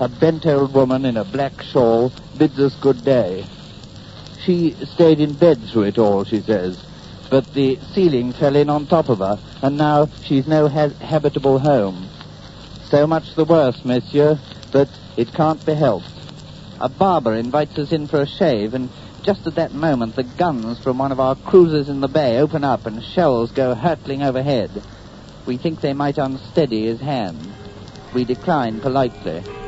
A bent old woman in a black shawl bids us good day. She stayed in bed through it all, she says, but the ceiling fell in on top of her, and now she's no habitable home. So much the worse, monsieur, but it can't be helped. A barber invites us in for a shave, and just at that moment the guns from one of our cruisers in the bay open up and shells go hurtling overhead. We think they might unsteady his hand. We decline politely.